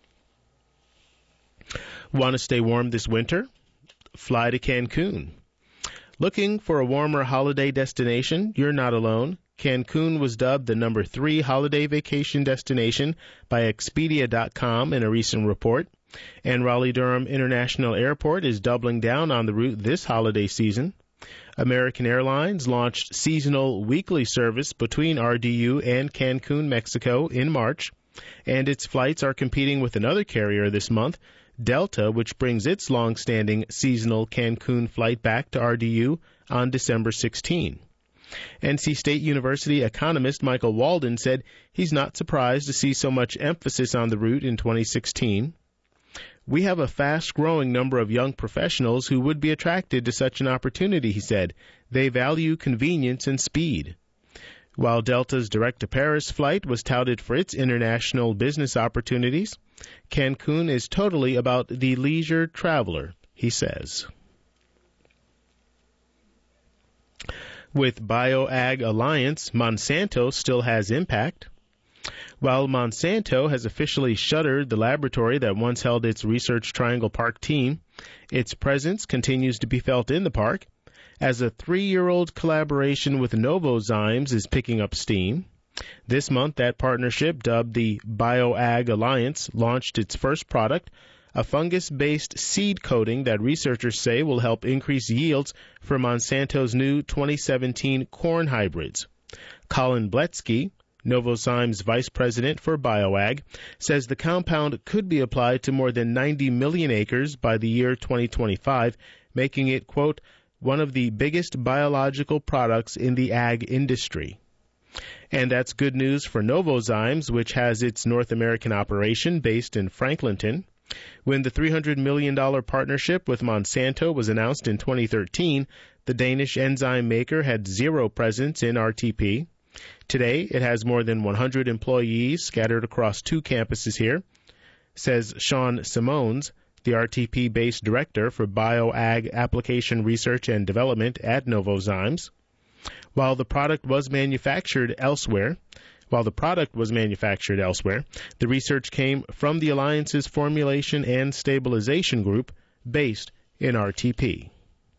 Want to stay warm this winter? Fly to Cancun. Looking for a warmer holiday destination? You're not alone. Cancun was dubbed the number 3 holiday vacation destination by Expedia.com in a recent report. And Raleigh-Durham International Airport is doubling down on the route this holiday season. American Airlines launched seasonal weekly service between RDU and Cancun, Mexico in March, and its flights are competing with another carrier this month, Delta, which brings its long-standing seasonal Cancun flight back to RDU on December 16. NC State University economist Michael Walden said he's not surprised to see so much emphasis on the route in 2016. "We have a fast-growing number of young professionals who would be attracted to such an opportunity," he said. "They value convenience and speed." While Delta's direct-to-Paris flight was touted for its international business opportunities, Cancun is totally about the leisure traveler, he says. With BioAg Alliance, Monsanto still has impact. While Monsanto has officially shuttered the laboratory that once held its Research Triangle Park team, its presence continues to be felt in the park, as a 3-year-old collaboration with Novozymes is picking up steam. This month, that partnership, dubbed the BioAg Alliance, launched its first product, a fungus-based seed coating that researchers say will help increase yields for Monsanto's new 2017 corn hybrids. Colin Bletsky, Novozymes vice president for BioAg, says the compound could be applied to more than 90 million acres by the year 2025, making it, quote, one of the biggest biological products in the ag industry. And that's good news for Novozymes, which has its North American operation based in Franklinton. When the $300 million partnership with Monsanto was announced in 2013, the Danish enzyme maker had zero presence in RTP. Today, it has more than 100 employees scattered across 2 campuses here, says Sean Simones, the RTP-based director for BioAg Application Research and Development at Novozymes. While the product was manufactured elsewhere, the research came from the Alliance's Formulation and Stabilization Group based in RTP.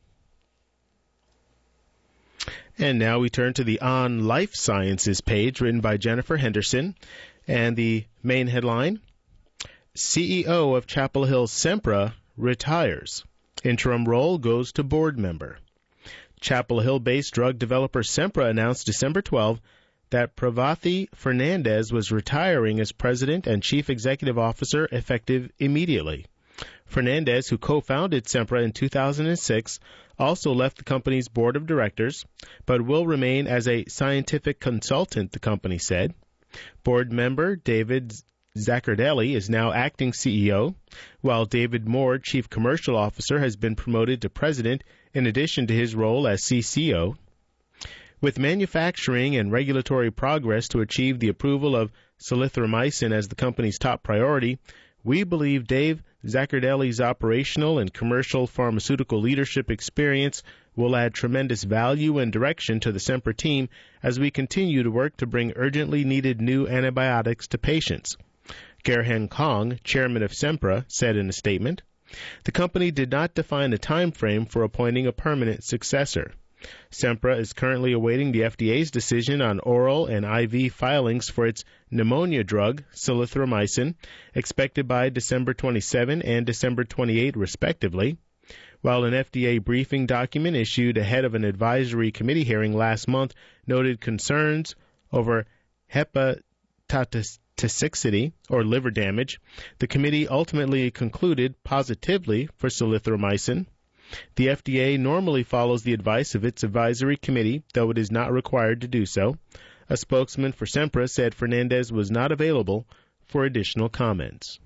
And now we turn to the On Life Sciences page written by Jennifer Henderson, and the main headline, CEO of Chapel Hill Sempra retires. Interim role goes to board member. Chapel Hill-based drug developer Sempra announced December 12 that Prabhathi Fernandez was retiring as president and chief executive officer effective immediately. Fernandez, who co-founded Sempra in 2006, also left the company's board of directors, but will remain as a scientific consultant, the company said. Board member David Zaccardelli is now acting CEO, while David Moore, chief commercial officer, has been promoted to president in addition to his role as CCO. With manufacturing and regulatory progress to achieve the approval of solithromycin as the company's top priority, we believe Dave Zaccardelli's operational and commercial pharmaceutical leadership experience will add tremendous value and direction to the Sempra team as we continue to work to bring urgently needed new antibiotics to patients. Gerhan Kong, chairman of Sempra, said in a statement, the company did not define a time frame for appointing a permanent successor. Sempra is currently awaiting the FDA's decision on oral and IV filings for its pneumonia drug, solithromycin, expected by December 27 and December 28, respectively. While an FDA briefing document issued ahead of an advisory committee hearing last month noted concerns over hepatotoxicity or liver damage, the committee ultimately concluded positively for solithromycin. The FDA normally follows the advice of its advisory committee, though it is not required to do so. A spokesman for Sempra said Fernandez was not available for additional comments.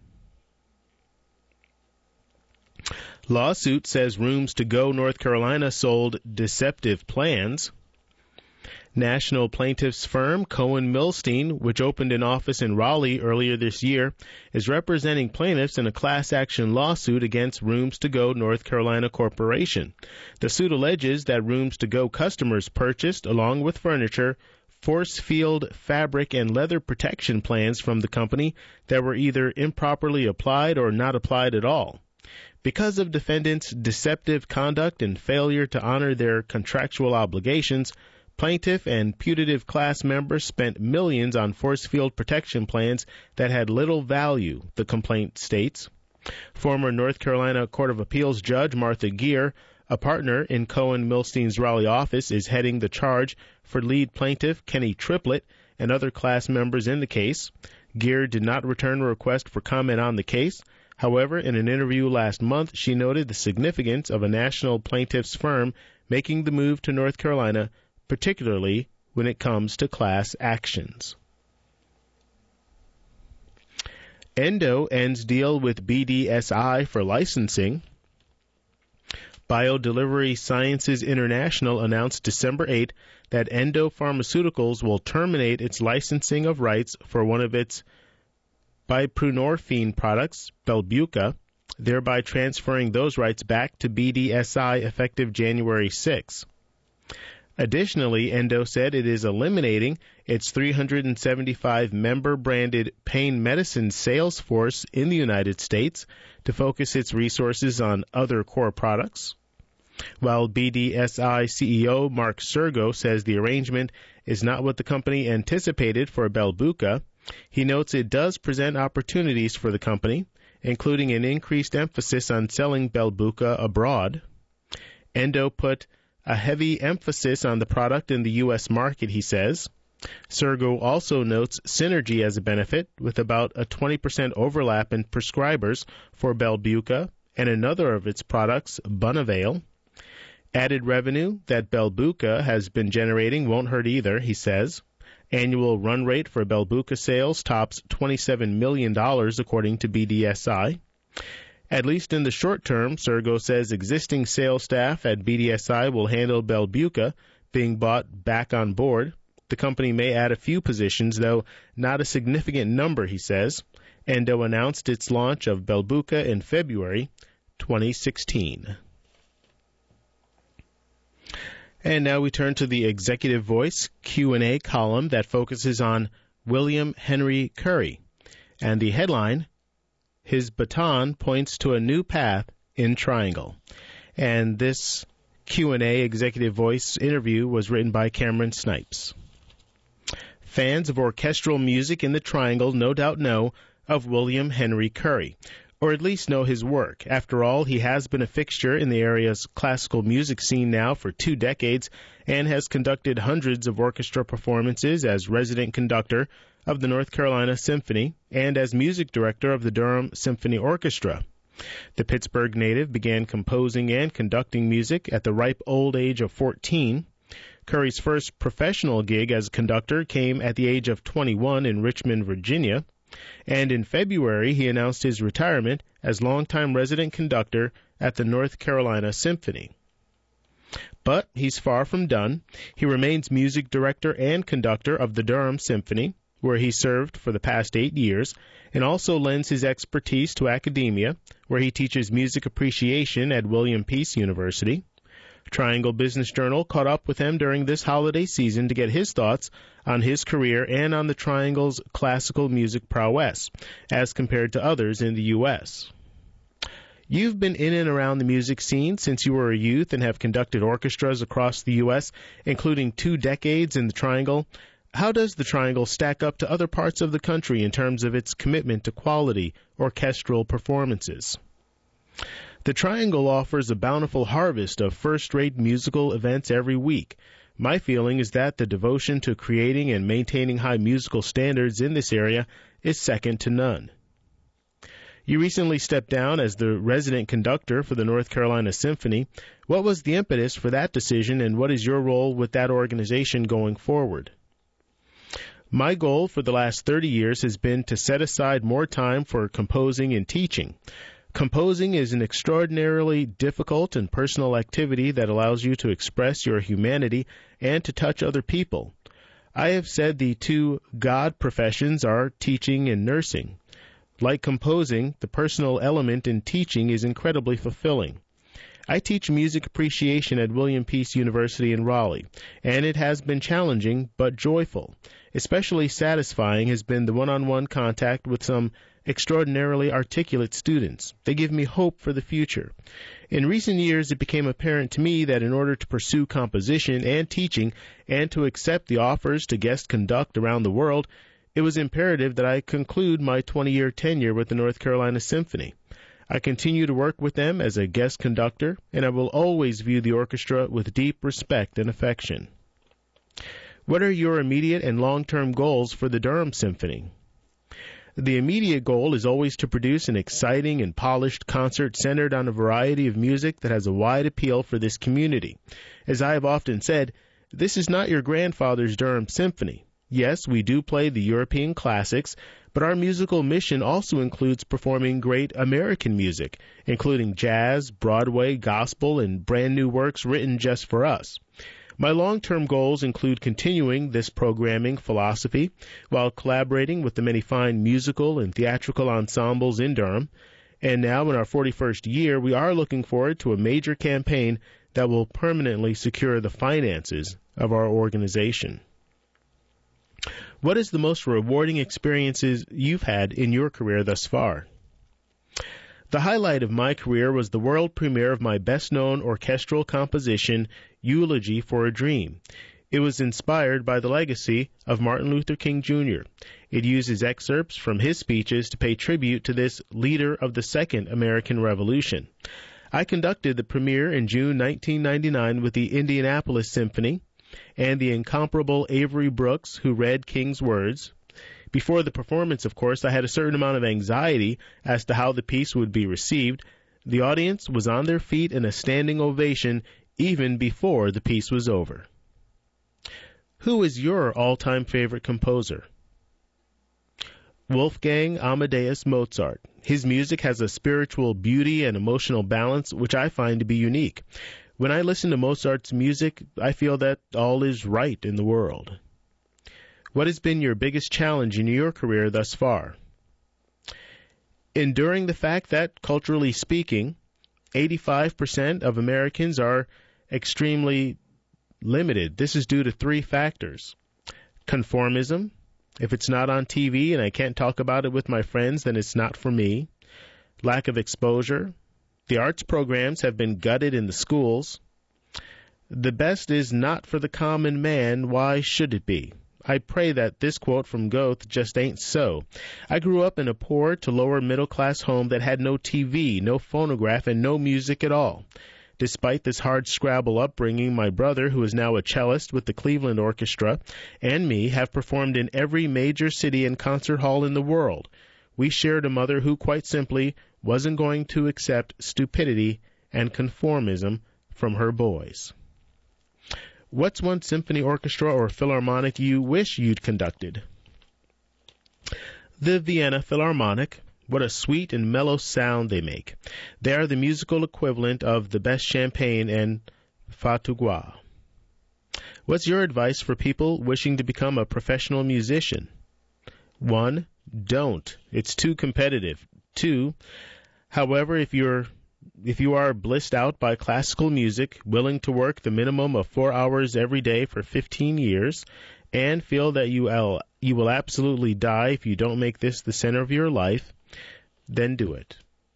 Lawsuit says Rooms to Go North Carolina sold deceptive plans. National plaintiffs firm Cohen Milstein, which opened an office in Raleigh earlier this year, is representing plaintiffs in a class action lawsuit against Rooms to Go North Carolina Corporation. The suit alleges that Rooms to Go customers purchased, along with furniture, force field fabric and leather protection plans from the company that were either improperly applied or not applied at all. Because of defendants' deceptive conduct and failure to honor their contractual obligations, plaintiff and putative class members spent millions on force field protection plans that had little value, the complaint states. Former North Carolina Court of Appeals Judge Martha Geer, a partner in Cohen Milstein's Raleigh office, is heading the charge for lead plaintiff Kenny Triplett and other class members in the case. Geer did not return a request for comment on the case. However, in an interview last month, she noted the significance of a national plaintiffs firm making the move to North Carolina, particularly when it comes to class actions. Endo ends deal with BDSI for licensing. BioDelivery Sciences International announced December 8 that Endo Pharmaceuticals will terminate its licensing of rights for one of its buprenorphine products, Belbuca, thereby transferring those rights back to BDSI effective January 6. Additionally, Endo said it is eliminating its 375 member-branded pain medicine sales force in the United States to focus its resources on other core products. While BDSI CEO Mark Sergo says the arrangement is not what the company anticipated for Belbuca, he notes it does present opportunities for the company, including an increased emphasis on selling Belbuca abroad. Endo put a heavy emphasis on the product in the U.S. market, he says. Sergo also notes synergy as a benefit, with about a 20% overlap in prescribers for Belbuca and another of its products, Bunavail. Added revenue that Belbuca has been generating won't hurt either, he says. Annual run rate for Belbuca sales tops $27 million, according to BDSI. At least in the short term, Sergo says existing sales staff at BDSI will handle Belbuca being bought back on board. The company may add a few positions, though not a significant number, he says. Endo announced its launch of Belbuca in February 2016. And now we turn to the Executive Voice Q&A column that focuses on William Henry Curry. And the headline, His Baton Points to a New Path in Triangle. And this Q&A Executive Voice interview was written by Cameron Snipes. Fans of orchestral music in the Triangle no doubt know of William Henry Curry, or at least know his work. After all, he has been a fixture in the area's classical music scene now for 2 decades and has conducted hundreds of orchestra performances as resident conductor of the North Carolina Symphony and as music director of the Durham Symphony Orchestra. The Pittsburgh native began composing and conducting music at the ripe old age of 14. Curry's first professional gig as a conductor came at the age of 21 in Richmond, Virginia. And in February, he announced his retirement as longtime resident conductor at the North Carolina Symphony. But he's far from done. He remains music director and conductor of the Durham Symphony, where he served for the past 8 years, and also lends his expertise to academia, where he teaches music appreciation at William Peace University. Triangle Business Journal caught up with him during this holiday season to get his thoughts on his career and on the Triangle's classical music prowess, as compared to others in the U.S. You've been in and around the music scene since you were a youth and have conducted orchestras across the U.S., including 2 decades in the Triangle. How does the Triangle stack up to other parts of the country in terms of its commitment to quality orchestral performances? The Triangle offers a bountiful harvest of first-rate musical events every week. My feeling is that the devotion to creating and maintaining high musical standards in this area is second to none. You recently stepped down as the resident conductor for the North Carolina Symphony. What was the impetus for that decision, and what is your role with that organization going forward? My goal for the last 30 years has been to set aside more time for composing and teaching. Composing is an extraordinarily difficult and personal activity that allows you to express your humanity and to touch other people. I have said the 2 God professions are teaching and nursing. Like composing, the personal element in teaching is incredibly fulfilling. I teach music appreciation at William Peace University in Raleigh, and it has been challenging but joyful. Especially satisfying has been the one-on-one contact with some extraordinarily articulate students. They give me hope for the future. In recent years, it became apparent to me that in order to pursue composition and teaching and to accept the offers to guest conduct around the world, it was imperative that I conclude my 20-year tenure with the North Carolina Symphony. I continue to work with them as a guest conductor, and I will always view the orchestra with deep respect and affection. What are your immediate and long-term goals for the Durham Symphony? The immediate goal is always to produce an exciting and polished concert centered on a variety of music that has a wide appeal for this community. As I have often said, this is not your grandfather's Durham Symphony. Yes, we do play the European classics, but our musical mission also includes performing great American music, including jazz, Broadway, gospel, and brand new works written just for us. My long-term goals include continuing this programming philosophy while collaborating with the many fine musical and theatrical ensembles in Durham. And now in our 41st year, we are looking forward to a major campaign that will permanently secure the finances of our organization. What is the most rewarding experiences you've had in your career thus far? The highlight of my career was the world premiere of my best-known orchestral composition, Eulogy for a Dream. It was inspired by the legacy of Martin Luther King Jr. It uses excerpts from his speeches to pay tribute to this leader of the Second American Revolution. I conducted the premiere in June 1999 with the Indianapolis Symphony and the incomparable Avery Brooks, who read King's words. Before the performance, of course, I had a certain amount of anxiety as to how the piece would be received. The audience was on their feet in a standing ovation even before the piece was over. Who is your all-time favorite composer? Wolfgang Amadeus Mozart. His music has a spiritual beauty and emotional balance which I find to be unique. When I listen to Mozart's music, I feel that all is right in the world. What has been your biggest challenge in your career thus far? Enduring the fact that, culturally speaking, 85% of Americans are extremely limited. This is due to three factors. Conformism. If it's not on TV and I can't talk about it with my friends, then it's not for me. Lack of exposure. The arts programs have been gutted in the schools. The best is not for the common man. Why should it be? I pray that this quote from Goethe just ain't so. I grew up in a poor to lower middle class home that had no TV, no phonograph, and no music at all. Despite this hard-scrabble upbringing, my brother, who is now a cellist with the Cleveland Orchestra, and me have performed in every major city and concert hall in the world. We shared a mother who, quite simply, wasn't going to accept stupidity and conformism from her boys. What's one symphony orchestra or philharmonic you wish you'd conducted? The Vienna Philharmonic. What a sweet and mellow sound they make. They are the musical equivalent of the best champagne and fatugua. What's your advice for people wishing to become a professional musician? 1. Don't. It's too competitive. 2. However, if you are blissed out by classical music, willing to work the minimum of 4 hours every day for 15 years, and feel that you will absolutely die if you don't make this the center of your life, then do it.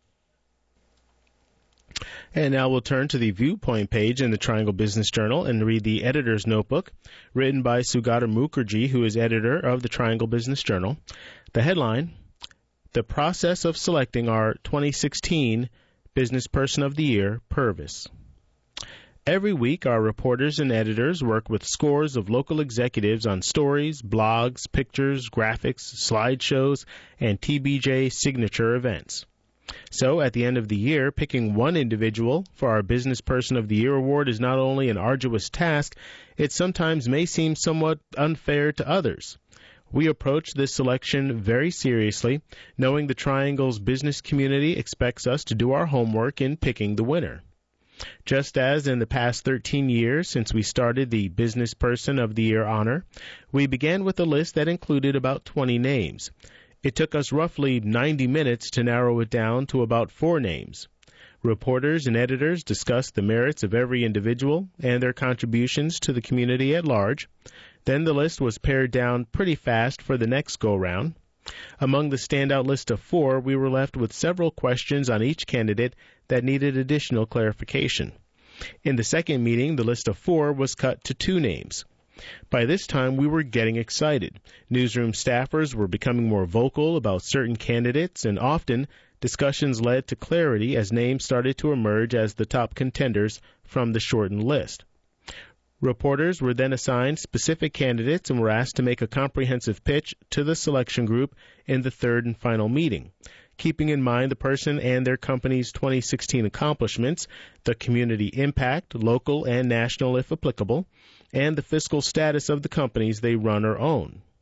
And now we'll turn to the Viewpoint page in the Triangle Business Journal and read the editor's notebook written by Sugata Mukherjee, who is editor of the Triangle Business Journal. The headline, The Process of Selecting Our 2016 Business Person of the Year, Purvis. Every week, our reporters and editors work with scores of local executives on stories, blogs, pictures, graphics, slideshows, and TBJ signature events. So, at the end of the year, picking one individual for our Business Person of the Year award is not only an arduous task, it sometimes may seem somewhat unfair to others. We approach this selection very seriously, knowing the Triangle's business community expects us to do our homework in picking the winner. Just as in the past 13 years since we started the Business Person of the Year honor, we began with a list that included about 20 names. It took us roughly 90 minutes to narrow it down to about 4 names. Reporters and editors discussed the merits of every individual and their contributions to the community at large. Then the list was pared down pretty fast for the next go-round. Among the standout list of 4, we were left with several questions on each candidate that needed additional clarification. In the second meeting, the list of 4 was cut to 2 names. By this time, we were getting excited. Newsroom staffers were becoming more vocal about certain candidates, and often discussions led to clarity as names started to emerge as the top contenders from the shortened list. Reporters were then assigned specific candidates and were asked to make a comprehensive pitch to the selection group in the third and final meeting, keeping in mind the person and their company's 2016 accomplishments, the community impact, local and national if applicable, and the fiscal status of the companies they run or own.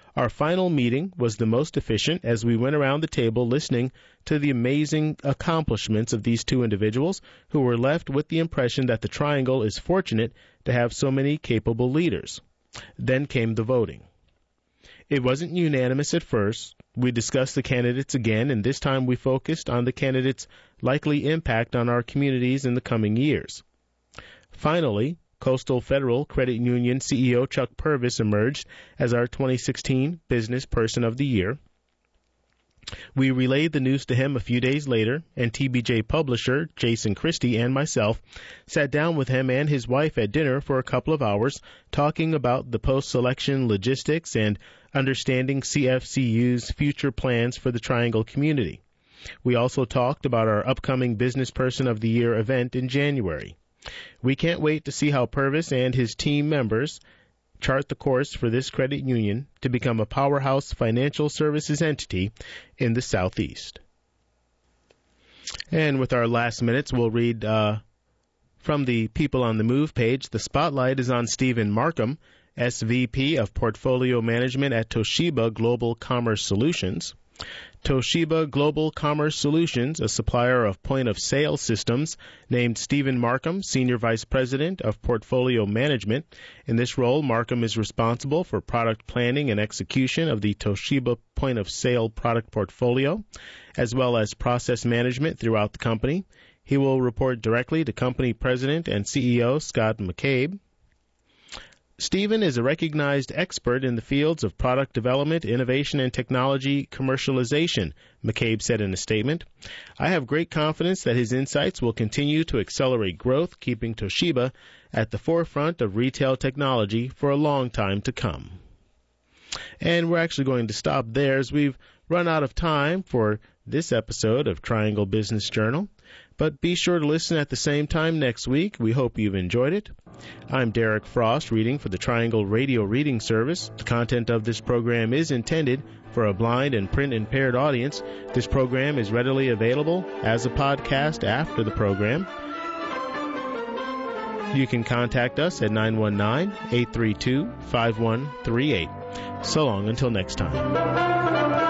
Our final meeting was the most efficient as we went around the table listening to the amazing accomplishments of these two individuals who were left with the impression that the Triangle is fortunate to have so many capable leaders. Then came the voting. It wasn't unanimous at first. We discussed the candidates again, and this time we focused on the candidates' likely impact on our communities in the coming years. Finally, Coastal Federal Credit Union CEO Chuck Purvis emerged as our 2016 Business Person of the Year. We relayed the news to him a few days later, and TBJ publisher Jason Christie and myself sat down with him and his wife at dinner for a couple of hours, talking about the post-selection logistics and understanding CFCU's future plans for the Triangle community. We also talked about our upcoming Business Person of the Year event in January. We can't wait to see how Purvis and his team members chart the course for this credit union to become a powerhouse financial services entity in the Southeast. And with our last minutes, we'll read from the People on the Move page. The spotlight is on Stephen Markham, SVP of Portfolio Management at Toshiba Global Commerce Solutions. Toshiba Global Commerce Solutions, a supplier of point-of-sale systems, named Stephen Markham Senior Vice President of Portfolio Management. In this role, Markham is responsible for product planning and execution of the Toshiba point-of-sale product portfolio, as well as process management throughout the company. He will report directly to company President and CEO Scott McCabe. Stephen is a recognized expert in the fields of product development, innovation, and technology commercialization, McCabe said in a statement. I have great confidence that his insights will continue to accelerate growth, keeping Toshiba at the forefront of retail technology for a long time to come. And we're actually going to stop there as we've run out of time for this episode of Triangle Business Journal. But be sure to listen at the same time next week. We hope you've enjoyed it. I'm Derek Frost, reading for the Triangle Radio Reading Service. The content of this program is intended for a blind and print-impaired audience. This program is readily available as a podcast after the program. You can contact us at 919-832-5138. So long until next time.